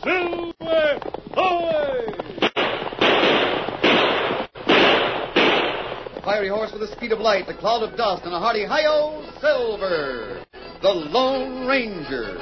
Silver! Away! A fiery horse with the speed of light, a cloud of dust, and a hearty hi-yo, Silver, the Lone Ranger.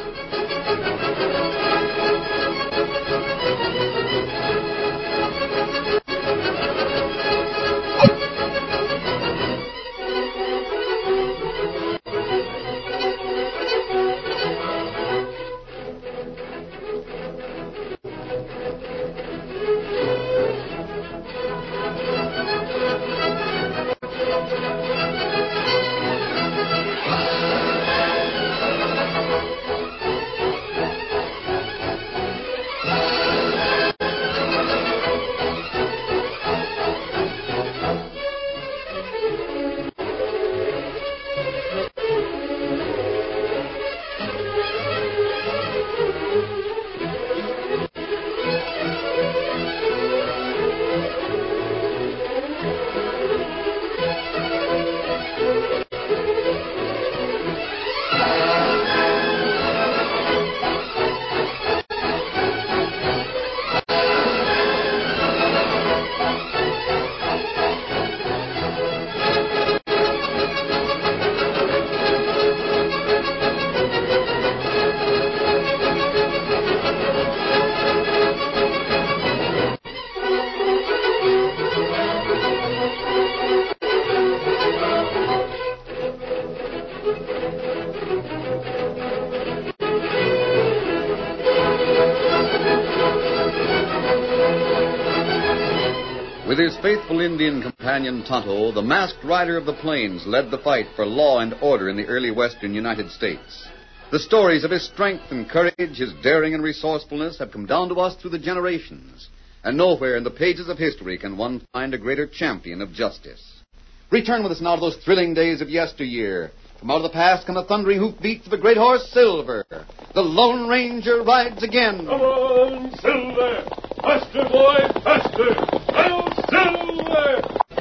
With his faithful Indian companion Tonto, the masked rider of the plains led the fight for law and order in the early western United States. The stories of his strength and courage, his daring and resourcefulness have come down to us through the generations, and nowhere in the pages of history can one find a greater champion of justice. Return with us now to those thrilling days of yesteryear. From out of the past come the thundering hoofbeats of the great horse Silver. The Lone Ranger rides again. Come on, Silver! Faster, boy, faster! Hail, Silver!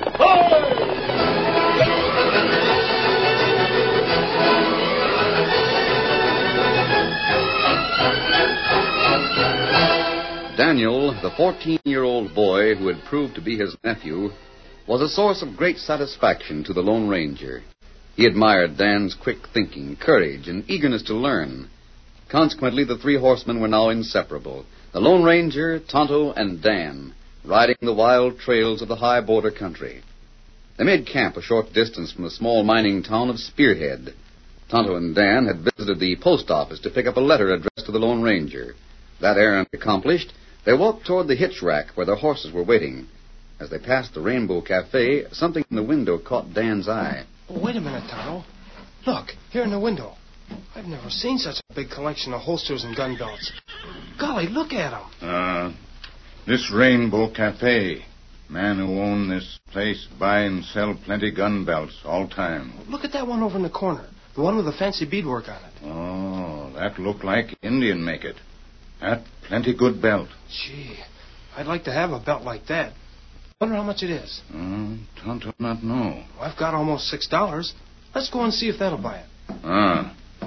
Hi! Daniel, the 14-year-old boy who had proved to be his nephew, was a source of great satisfaction to the Lone Ranger. He admired Dan's quick thinking, courage, and eagerness to learn. Consequently, the three horsemen were now inseparable. The Lone Ranger, Tonto, and Dan, riding the wild trails of the high border country. They made camp a short distance from the small mining town of Spearhead. Tonto and Dan had visited the post office to pick up a letter addressed to the Lone Ranger. That errand accomplished, they walked toward the hitch rack where their horses were waiting. As they passed the Rainbow Cafe, something in the window caught Dan's eye. Oh, wait a minute, Tonto. Look, here in the window. I've never seen such a big collection of holsters and gun belts. Golly, look at them. This Rainbow Cafe. Man who own this place buy and sell plenty gun belts all time. Look at that one over in the corner. The one with the fancy beadwork on it. Oh, that look like Indian make it. That plenty good belt. Gee, I'd like to have a belt like that. Wonder how much it is. Tonto not know. Well, I've got almost $6. Let's go and see if that'll buy it.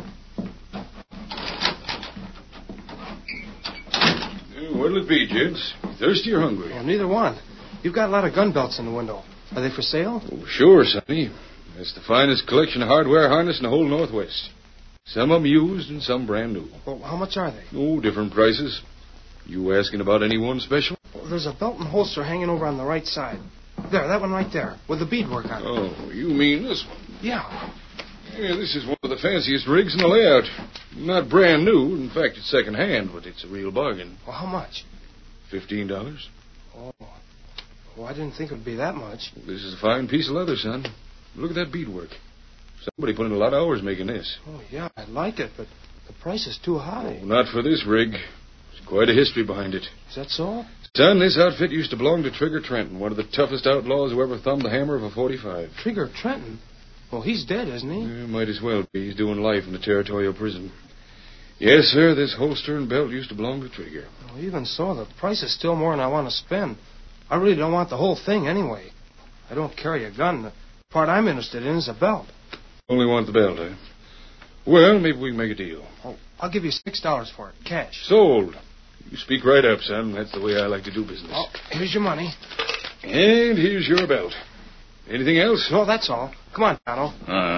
What'll it be, gents? Thirsty or hungry? Well, neither one. You've got a lot of gun belts in the window. Are they for sale? Oh, sure, Sonny. That's the finest collection of hardware harness in the whole Northwest. Some of them used and some brand new. Well, how much are they? Oh, different prices. You asking about any one special? Well, there's a belt and holster hanging over on the right side. There, that one right there, with the beadwork on it. Oh, you mean this one? Yeah. Yeah, this is one of the fanciest rigs in the layout. Not brand new. In fact, it's second hand, but it's a real bargain. Well, how much? $15. Oh. Well, I didn't think it would be that much. This is a fine piece of leather, son. Look at that beadwork. Somebody put in a lot of hours making this. Oh, yeah, I like it, but the price is too high. Oh, not for this rig. There's quite a history behind it. Is that so? Son, this outfit used to belong to Trigger Trenton, one of the toughest outlaws who ever thumbed the hammer of a .45. Trigger Trenton? Well, he's dead, isn't he? Yeah, might as well be. He's doing life in the territorial prison. Yes, sir, this holster and belt used to belong to Trigger. Well, even so, the price is still more than I want to spend. I really don't want the whole thing anyway. I don't carry a gun. The part I'm interested in is a belt. Only want the belt, eh? Well, maybe we can make a deal. Oh, I'll give you $6 for it, cash. Sold. You speak right up, son. That's the way I like to do business. Oh, here's your money. And here's your belt. Anything else? No, that's all. Come on, Tonto.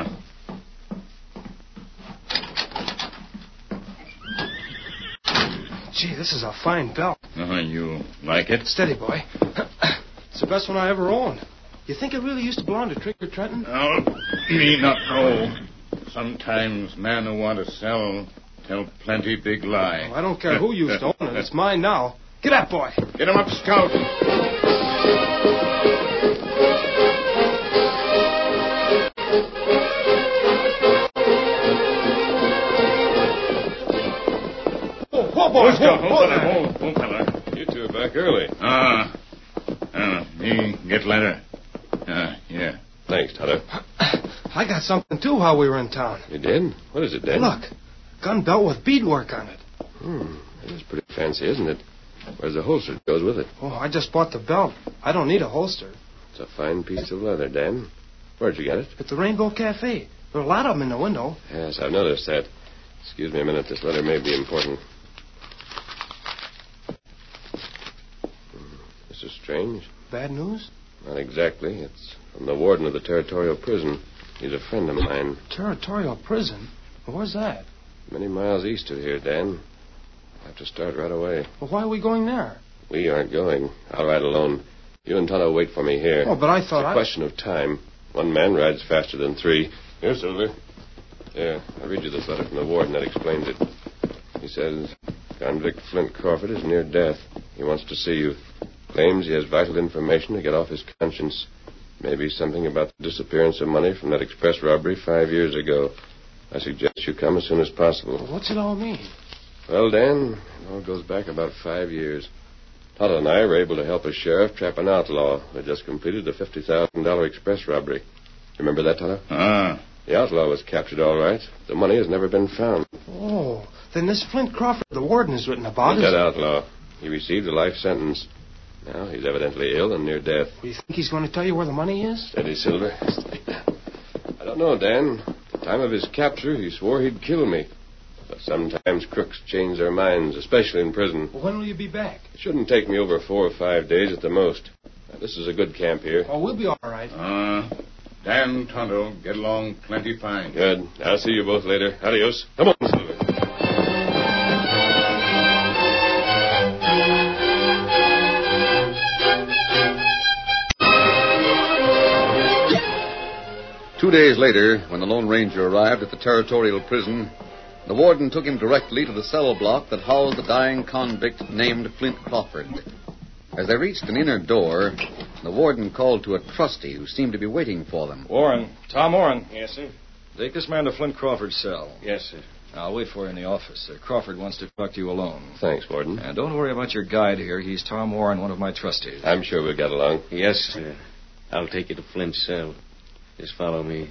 Gee, this is a fine belt. You like it? Steady, boy. It's the best one I ever owned. You think it really used to belong to Trigger Trenton? Oh, me not know. Sometimes man who want to sell tell plenty big lie. Well, I don't care who used to own it. It's mine now. Get up, boy. Get him up, Scout. Whoa, boy. Whoa, fella. You two are back early. Me get letter. Yeah. Thanks, Tonto. I got something, too, while we were in town. You did? What is it, Dan? Look, gun belt with beadwork on it. That's pretty fancy, isn't it? Where's the holster that goes with it? Oh, I just bought the belt. I don't need a holster. It's a fine piece of leather, Dan. Where'd you get it? At the Rainbow Cafe. There are a lot of them in the window. Yes, I've noticed that. Excuse me a minute. This letter may be important. This is strange. Bad news? Not exactly. It's from the warden of the Territorial Prison. He's a friend of mine. Territorial Prison? Where's that? Many miles east of here, Dan. I'll have to start right away. Well, why are we going there? We aren't going. I'll ride alone. You and Tonto wait for me here. Oh, but I thought It's a question of time. One man rides faster than three. Here, Silver. There, I'll read you this letter from the warden that explains it. He says, Convict Flint Crawford is near death. He wants to see you. Claims he has vital information to get off his conscience. Maybe something about the disappearance of money from that express robbery 5 years ago. I suggest you come as soon as possible. Well, what's it all mean? Well, Dan, it all goes back about 5 years. Tonto and I were able to help a sheriff trap an outlaw who had just completed a $50,000 express robbery. Remember that, Tonto? The outlaw was captured all right. The money has never been found. Oh, then this Flint Crawford, the warden, has written about That it. outlaw. He received a life sentence. Now he's evidently ill and near death. You think he's going to tell you where the money is? Steady, Silver. I don't know, Dan. At the time of his capture, he swore he'd kill me. But sometimes crooks change their minds, especially in prison. Well, when will you be back? It shouldn't take me over 4 or 5 days at the most. Now, this is a good camp here. Oh, we'll be all right. Dan Tonto get along plenty fine. Good. I'll see you both later. Adios. Come on, Silver. Two days later, when the Lone Ranger arrived at the Territorial Prison, the warden took him directly to the cell block that housed the dying convict named Flint Crawford. As they reached an inner door, the warden called to a trusty who seemed to be waiting for them. Warren. Tom Warren. Yes, sir. Take this man to Flint Crawford's cell. Yes, sir. I'll wait for you in the office. Crawford wants to talk to you alone. Thanks, Warden. And don't worry about your guide here. He's Tom Warren, one of my trustees. I'm sure we'll get along. Yes, sir. I'll take you to Flint's cell. Just follow me.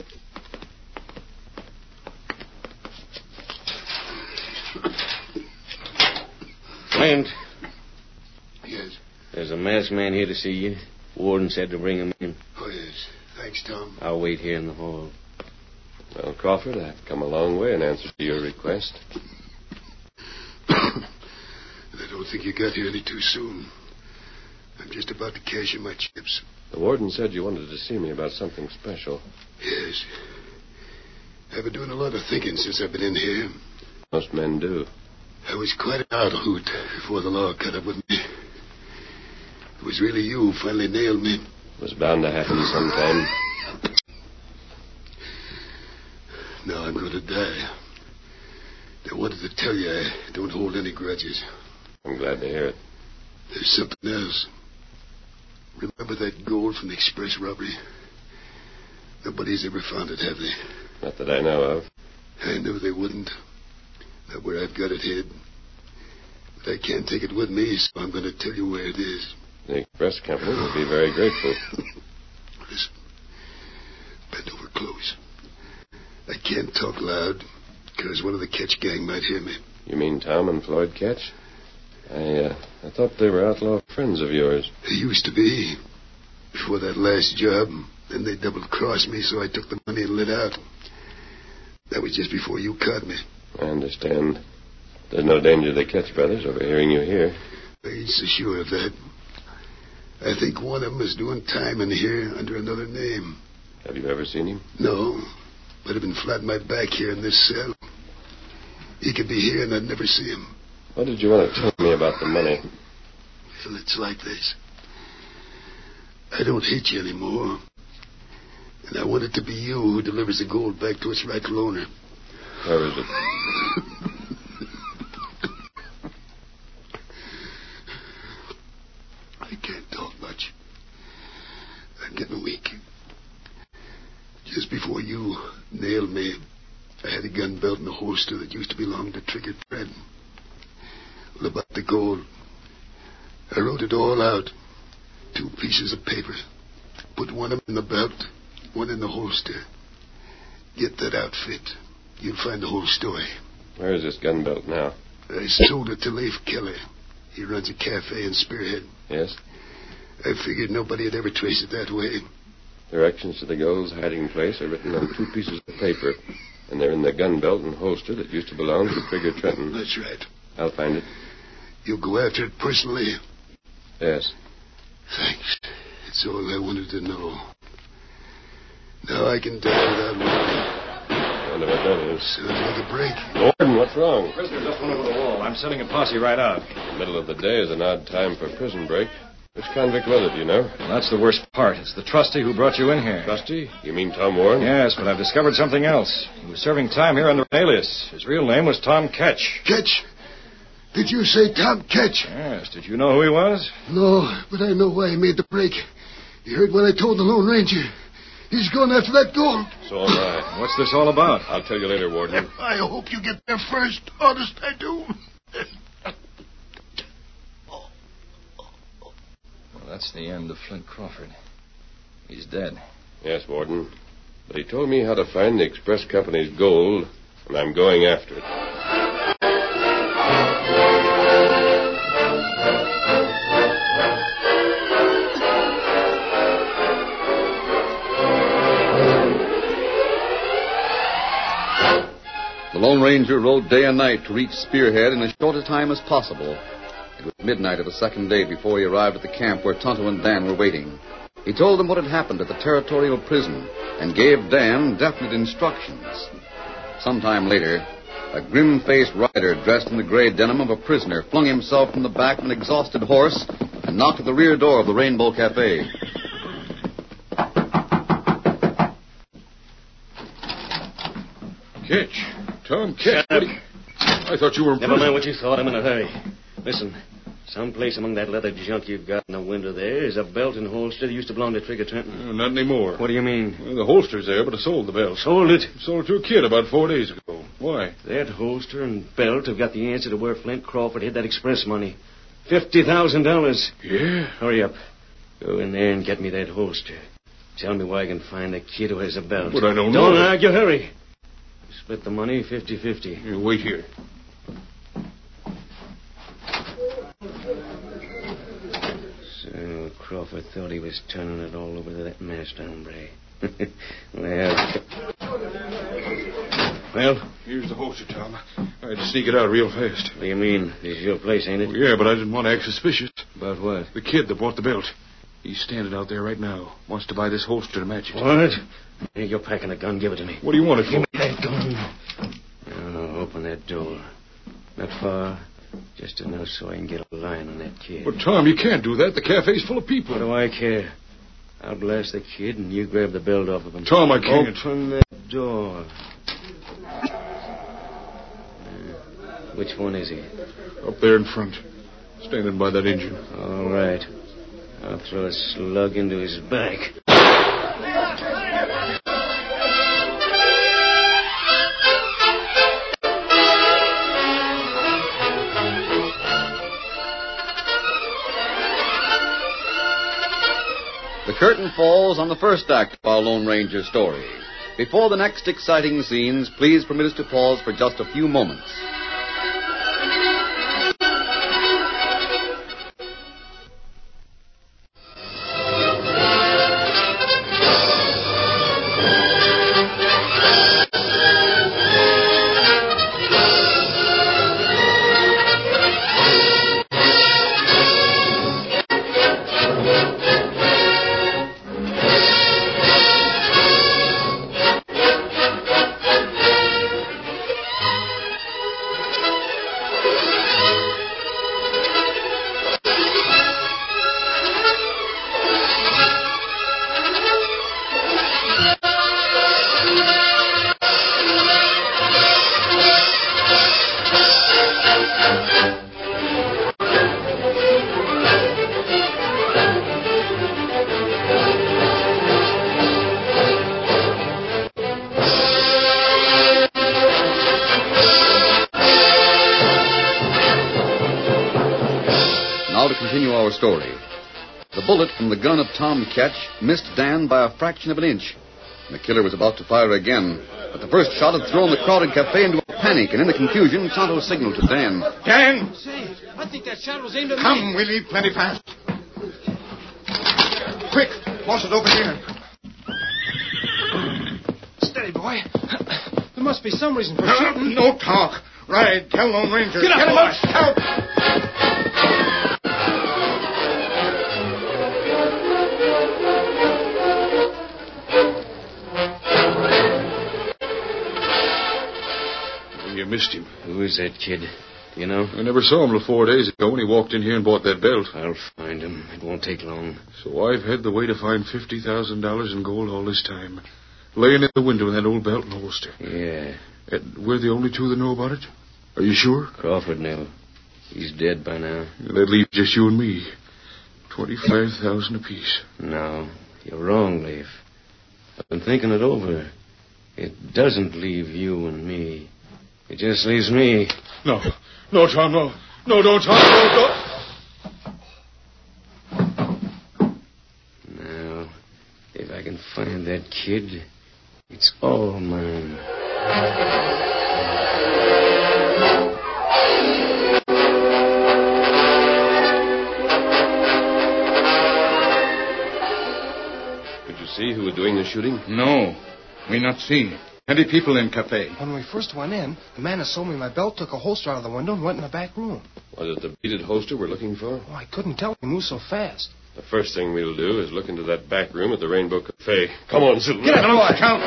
Flint. Yes. There's a masked man here to see you. Warden said to bring him in. Oh, yes. Thanks, Tom. I'll wait here in the hall. Well, Crawford, I've come a long way in answer to your request. I don't think you got here any too soon. I'm just about to cash in my chips. The warden said you wanted to see me about something special. Yes. I've been doing a lot of thinking since I've been in here. Most men do. I was quite an out hoot before the law caught up with me. It was really you who finally nailed me. It was bound to happen sometime. Now I'm going to die. I wanted to tell you I don't hold any grudges. I'm glad to hear it. There's something else. Remember that gold from the express robbery? Nobody's ever found it, have they? Not that I know of. I knew they wouldn't. Not where I've got it hid. But I can't take it with me, so I'm going to tell you where it is. The express company will be very grateful. Listen. Bend over close. I can't talk loud, because one of the Ketch gang might hear me. You mean Tom and Floyd Ketch? I thought they were outlaw friends of yours. They used to be. Before that last job, then they double-crossed me, so I took the money and lit out. That was just before you caught me. I understand. There's no danger they catch brothers overhearing you here. I ain't so sure of that. I think one of them is doing time in here under another name. Have you ever seen him? No, but I've been flat on my back here in this cell. He could be here and I'd never see him. What did you want to tell me about the money? Well, it's like this. I don't hate you anymore. And I want it to be you who delivers the gold back to its rightful owner. Where is it? I can't talk much. I'm getting weak. Just before you nailed me, I had a gun belt and a holster that used to belong to Trigger Trenton. Well, about the gold, I wrote it all out. 2 pieces of paper. Put one of them in the belt, one in the holster. Get that outfit. You'll find the whole story. Where is this gun belt now? I sold it to Leif Keller. He runs a cafe in Spearhead. Yes? I figured nobody would ever trace it that way. Directions to the gold's hiding place are written on 2 pieces of paper, and they're in the gun belt and holster that used to belong to Trigger Trenton. That's right. I'll find it. You'll go after it personally? Yes. Thanks. It's all I wanted to know. Now I can die without worry. I wonder what that is. Sounds like a break. Gordon, what's wrong? Prisoner just went over the wall. I'm sending a posse right out. The middle of the day is an odd time for prison break. Which convict was it, do you know? Well, that's the worst part. It's the trustee who brought you in here. Trustee? You mean Tom Warren? Yes, but I've discovered something else. He was serving time here under an alias. His real name was Tom Ketch. Ketch? Did you say Tom Ketch? Yes. Did you know who he was? No, but I know why he made the break. You heard what I told the Lone Ranger. He's going after that gold. So am I. What's this all about? I'll tell you later, Warden. I hope you get there first. Honest, I do. Well, that's the end of Flint Crawford. He's dead. Yes, Warden. But he told me how to find the express company's gold, and I'm going after it. The Lone Ranger rode day and night to reach Spearhead in as short a time as possible. It was midnight of the second day before he arrived at the camp where Tonto and Dan were waiting. He told them what had happened at the territorial prison and gave Dan definite instructions. Sometime later, a grim-faced rider dressed in the gray denim of a prisoner flung himself from the back of an exhausted horse and knocked at the rear door of the Rainbow Cafe. Ketch. Tom Ketch. I thought you were in prison. Never mind what you thought. I'm in a hurry. Listen, someplace among that leather junk you've got in the window there is a belt and holster that used to belong to Trigger Trenton. Not anymore. What do you mean? Well, the holster's there, but I sold the belt. Sold it? Sold it to a kid about 4 days ago. Why? That holster and belt have got the answer to where Flint Crawford hid that express money. $50,000. Yeah? Hurry up. Go in there and get me that holster. Tell me where I can find the kid who has a belt. But I don't know. Don't argue. Hurry. Split the money 50-50. You wait here. So Crawford thought he was turning it all over to that master hombre. Well? Here's the holster, Tom. I had to sneak it out real fast. What do you mean? This is your place, ain't it? Well, yeah, but I didn't want to act suspicious. About what? The kid that bought the belt. He's standing out there right now. Wants to buy this holster to match it. What? Here, you're packing a gun. Give it to me. What do you want it for? Give me that gun. Now, open that door. Not far. Just enough so I can get a line on that kid. But, Tom, you can't do that. The cafe's full of people. What do I care? I'll blast the kid and you grab the belt off of him. Tom, I can't. Open that door. Which one is he? Up there in front. Standing by that engine. All right. I'll throw a slug into his back. The curtain falls on the first act of our Lone Ranger story. Before the next exciting scenes, please permit us to pause for just a few moments. Now to continue our story. The bullet from the gun of Tom Ketch missed Dan by a fraction of an inch. And the killer was about to fire again. But the first shot had thrown the crowded cafe into a panic, and in the confusion, Tonto signaled to Dan. Dan! Say, I think that shot was aimed at me. Come, we leave plenty fast. Quick, force it over here. Steady, boy. There must be some reason for shooting. No talk. Ride, tell Lone Ranger. Get up, him boy. up, scout. You missed him. Who is that kid? Do you know? I never saw him 4 days ago when he walked in here and bought that belt. I'll find him. It won't take long. So I've had the way to find $50,000 in gold all this time. Laying in the window in that old belt and holster. Yeah. And we're the only two that know about it? Are you sure? Crawford knew. He's dead by now. That leaves just you and me. 25,000 apiece. No, you're wrong, Leif. I've been thinking it over. It doesn't leave you and me. It just leaves me. No. No, Tom, no. No, don't, Tom. No, don't. Now, if I can find that kid, it's all mine. Did you see who was doing the shooting? No, we not see. Plenty people in cafe. When we first went in, the man who sold me my belt took a holster out of the window and went in the back room. Was it the beaded holster we're looking for? Oh, I couldn't tell. He moved so fast. The first thing we'll do is look into that back room at the Rainbow Cafe. Come on, Silver. Get up, boy. Scout.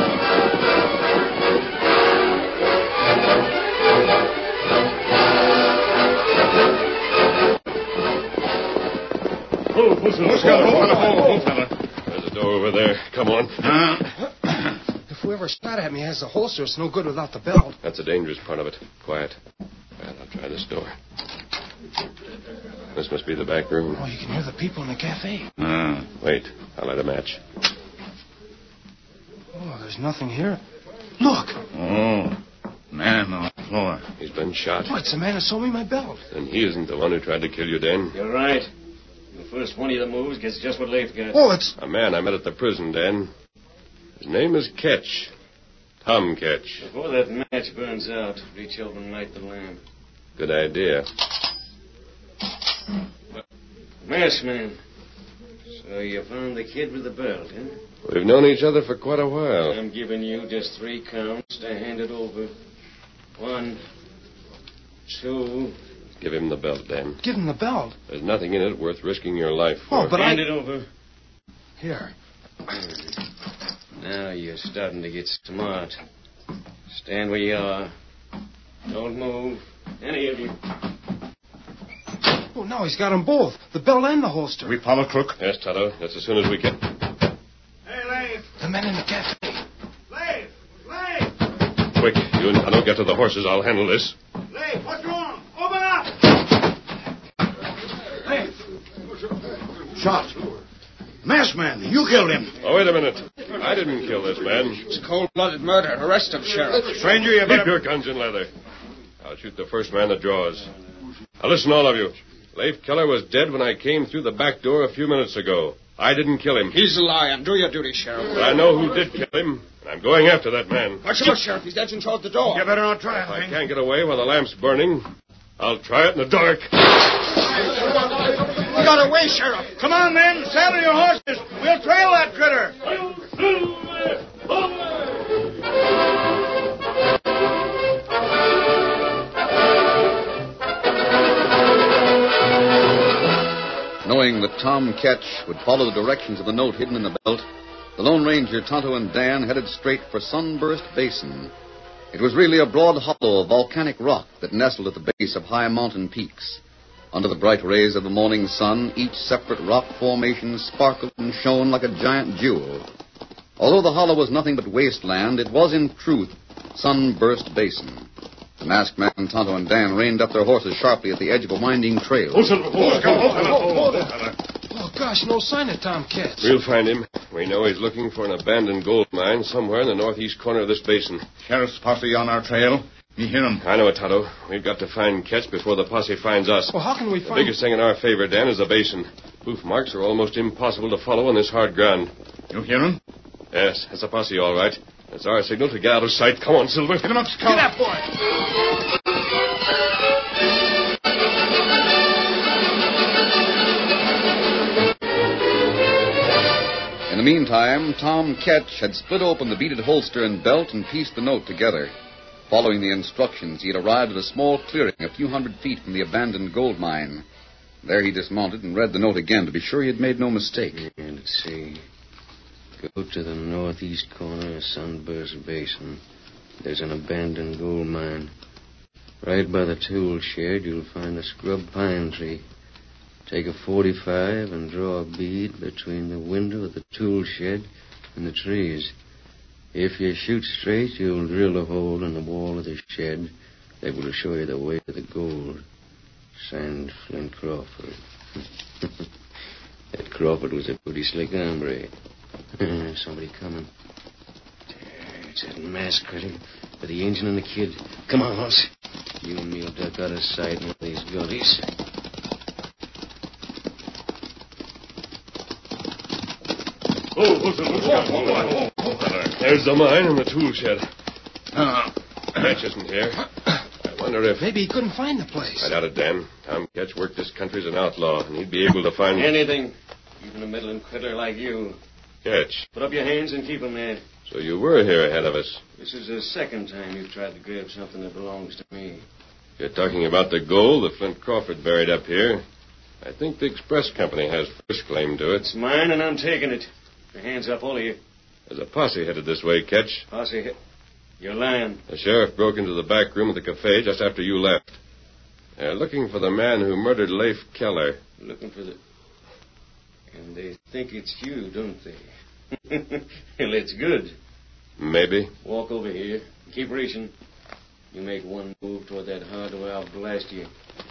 Oh, fella. There's a door over there. Come on. If whoever shot at me has the holster, it's no good without the belt. That's the dangerous part of it. Quiet. Well, I'll try this door. This must be the back room. Oh, you can hear the people in the cafe. Wait. I'll light a match. Oh, there's nothing here. Look. Oh, man on the floor. He's been shot. Oh, it's the man who sold me my belt. And he isn't the one who tried to kill you, Dan. You're right. The first one of the moves gets just what Leif got. Oh, it's... A man I met at the prison, Dan. His name is Ketch. Tom Ketch. Before that match burns out, reach over and light the lamp. Good idea. Masked man. So you found the kid with the belt, huh? We've known each other for quite a while. I'm giving you just 3 counts to hand it over. 1, 2... Give him the belt, Dan. Give him the belt. There's nothing in it worth risking your life for. Oh, but hand it over. Here. Now you're starting to get smart. Stand where you are. Don't move. Any of you. Oh, now he's got them both. The belt and the holster. We follow Crook? Yes, Tonto. That's as soon as we can. Hey, Leif! The men in the cafe. Leif! Leif! Quick, you and Tonto get to the horses. I'll handle this. Leif, what's wrong? Open up! Leif! Shot. Masked man, you killed him. Oh, wait a minute. I didn't kill this man. It's cold-blooded murder. Arrest him, Sheriff. Stranger, you Keep better... your guns in leather. I'll shoot the first man that draws. Now listen, all of you. Leif Keller was dead when I came through the back door a few minutes ago. I didn't kill him. He's lying. Do your duty, Sheriff. But I know who did kill him, and I'm going after that man. Watch out, Sheriff. He's edging toward the door. You better not try If I it, can't get away while the lamp's burning, I'll try it in the dark. We got away, Sheriff. Come on, men. Saddle your horses. We'll trail that critter. Knowing that Tom Ketch would follow the directions of the note hidden in the belt, the Lone Ranger, Tonto, and Dan headed straight for Sunburst Basin. It was really a broad hollow of volcanic rock that nestled at the base of high mountain peaks. Under the bright rays of the morning sun, each separate rock formation sparkled and shone like a giant jewel. Although the hollow was nothing but wasteland, it was in truth Sunburst Basin. The masked man, Tonto, and Dan reined up their horses sharply at the edge of a winding trail. Oh, gosh, no sign of Tom Ketch. We'll find him. We know he's looking for an abandoned gold mine somewhere in the northeast corner of this basin. Sheriff's posse on our trail. You hear him? I know it, Tonto. We've got to find Ketch before the posse finds us. Well, how can we The find... biggest thing in our favor, Dan, is the basin. Hoof marks are almost impossible to follow on this hard ground. You hear him? Yes, that's a posse, all right. It's our signal to get out of sight. Come on, Silver. Get him up, Scout. Get up, boy! In the meantime, Tom Ketch had split open the beaded holster and belt and pieced the note together. Following the instructions, he had arrived at a small clearing a few hundred feet from the abandoned gold mine. There he dismounted and read the note again to be sure he had made no mistake. Yeah, let's see. Go to the northeast corner of Sunburst Basin. There's an abandoned gold mine. Right by the tool shed, you'll find a scrub pine tree. Take a .45 and draw a bead between the window of the tool shed and the trees. If you shoot straight, you'll drill a hole in the wall of the shed that will show you the way to the gold. Signed, Flint Crawford. That Crawford was a pretty slick hombre. Somebody coming. It's that masked critter with the engine and the kid. Come on, Hoss. You and me'll duck out of sight with these gullies. There's the mine and the tool shed. Ketch isn't here. I wonder if... Maybe he couldn't find the place. I doubt it, Dan. Tom Ketch worked this country as an outlaw, and he'd be able to find... Anything. Even a meddling critter like you. Ketch. Put up your hands and keep 'em there. So you were here ahead of us. This is the second time you've tried to grab something that belongs to me. You're talking about the gold that Flint Crawford buried up here. I think the express company has first claim to it. It's mine, and I'm taking it. Your hands up, all of you. There's a posse headed this way, Ketch. Posse, you're lying. The sheriff broke into the back room of the cafe just after you left. They're looking for the man who murdered Leif Keller. Looking for the... And they think it's you, don't they? Well, it's good. Maybe. Walk over here. Keep reaching. You make one move toward that hardware, I'll blast you.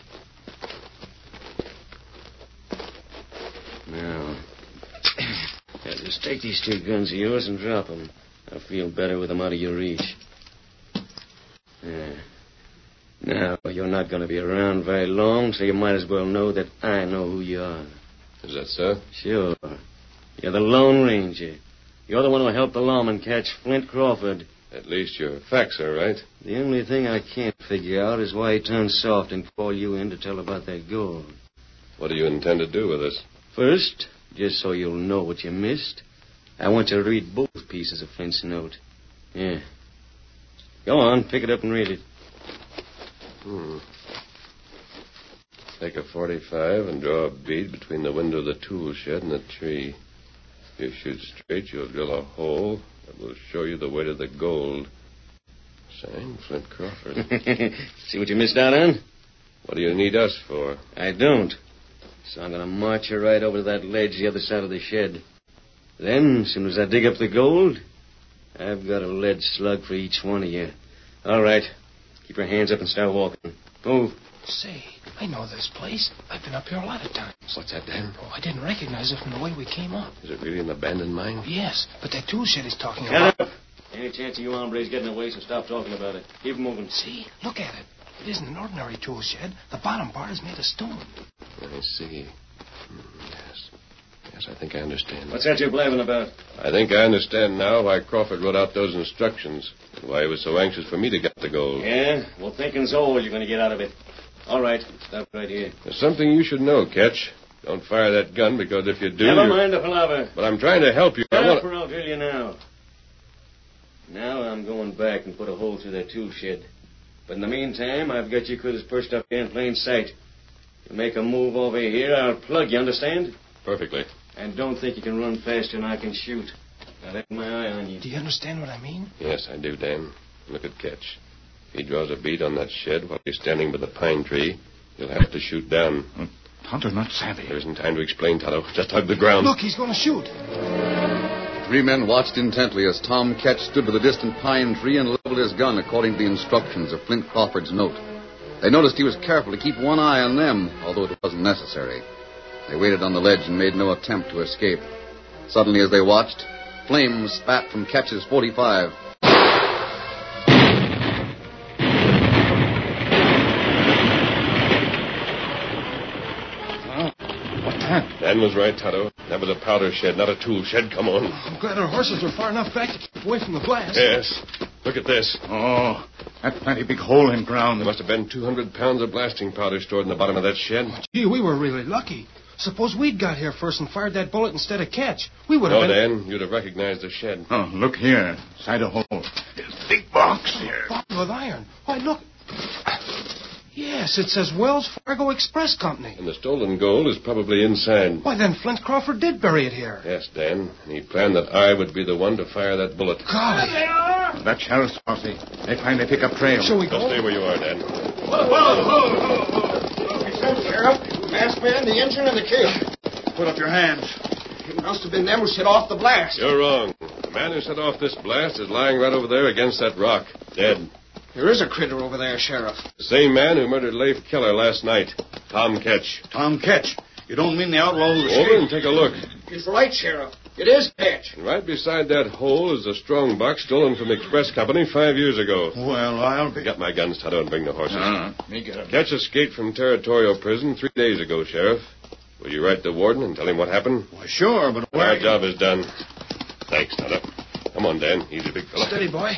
Now, just take these two guns of yours and drop them. I'll feel better with them out of your reach. Now, you're not going to be around very long, so you might as well know that I know who you are. Is that so? Sure. You're the Lone Ranger. You're the one who helped the lawman catch Flint Crawford. At least your facts are right. The only thing I can't figure out is why he turned soft and called you in to tell about that gold. What do you intend to do with us? First, just so you'll know what you missed, I want you to read both pieces of Flint's note. Yeah. Go on, pick it up and read it. Take a .45 and draw a bead between the window of the tool shed and the tree. If you shoot straight, you'll drill a hole that will show you the way to the gold. Signed, Flint Crawford. See what you missed out on? What do you need us for? I don't. So I'm going to march you right over to that ledge the other side of the shed. Then, as soon as I dig up the gold, I've got a lead slug for each one of you. All right. Keep your hands up and start walking. Move. Say, I know this place. I've been up here a lot of times. What's that, Dan? Oh, I didn't recognize it from the way we came up. Is it really an abandoned mine? Yes, but that tool shed is talking Shut about... up. Any chance of you hombres getting away, so stop talking about it. Keep moving. See, look at it. It isn't an ordinary tool shed. The bottom part is made of stone. I see. Yes, I think I understand. What's that you're blabbing about? I think I understand now why Crawford wrote out those instructions and why he was so anxious for me to get the gold. Yeah? Well, thinking's all you're going to get out of it. All right, stop right here. There's something you should know, Ketch. Don't fire that gun, because if you do... Never mind the palaver. But I'm trying to help you. Shut up or I'll drill you now. Now I'm going back and put a hole through that tool shed. But in the meantime, I've got your critters perched up here in plain sight. You make a move over here, I'll plug you, understand? Perfectly. And don't think you can run faster than I can shoot. I'll have my eye on you. Do you understand what I mean? Yes, I do, Dan. Look at Ketch. If he draws a bead on that shed while he's standing by the pine tree, you'll have to shoot down. Tonto's not savvy. There isn't time to explain, Tonto. Just hug the ground. Look, he's going to shoot. The three men watched intently as Tom Ketch stood by the distant pine tree and leveled his gun according to the instructions of Flint Crawford's note. They noticed he was careful to keep one eye on them, although it wasn't necessary. They waited on the ledge and made no attempt to escape. Suddenly, as they watched, flames spat from Ketch's .45. Dan was right, Tonto. That was a powder shed, not a tool shed. Come on. I'm glad our horses are far enough back to keep away from the blast. Yes. Look at this. Oh, that plenty big hole in ground. There must have been 200 pounds of blasting powder stored in the bottom of that shed. Gee, we were really lucky. Suppose we'd got here first and fired that bullet instead of Ketch. We would have No, been... Dan, you'd have recognized the shed. Oh, look here. Side a hole. There's a big box here. Box with iron. Why, look. Yes, it says Wells Fargo Express Company. And the stolen gold is probably inside. Why, then Flint Crawford did bury it here. Yes, Dan. And he planned that I would be the one to fire that bullet. Golly. There they are. That sheriff's posse. They finally pick up trail. Shall we Just go? stay where you are, Dan. Sheriff, masked man, the engine, and the key. Put up your hands. It must have been them who set off the blast. You're wrong. The man who set off this blast is lying right over there against that rock, dead. There is a critter over there, Sheriff. The same man who murdered Leif Keller last night, Tom Ketch. Tom Ketch. You don't mean the outlaw who Go over and take a look. He's right, Sheriff. It is Ketch. And right beside that hole is a strong box stolen from the Express Company 5 years ago. Well, I'll be... Get my guns, Tonto, and bring the horses. Me get him. Ketch escaped from Territorial Prison 3 days ago, Sheriff. Will you write the warden and tell him what happened? Why, sure, but... Our job is done. Thanks, Tonto. Come on, Dan. Easy, big fella. Steady, boy.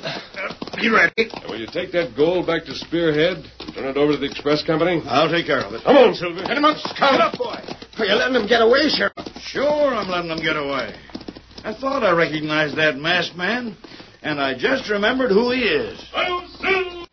Be ready. Now, will you take that gold back to Spearhead and turn it over to the Express Company? I'll take care of it. Come on, Silver. Hit him up, Scout. Get up, boy. Are you letting him get away, Sheriff? Sure, I'm letting them get away. I thought I recognized that masked man, and I just remembered who he is. Oh, Silver!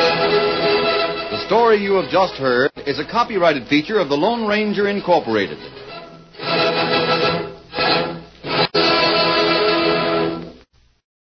The story you have just heard is a copyrighted feature of the Lone Ranger Incorporated.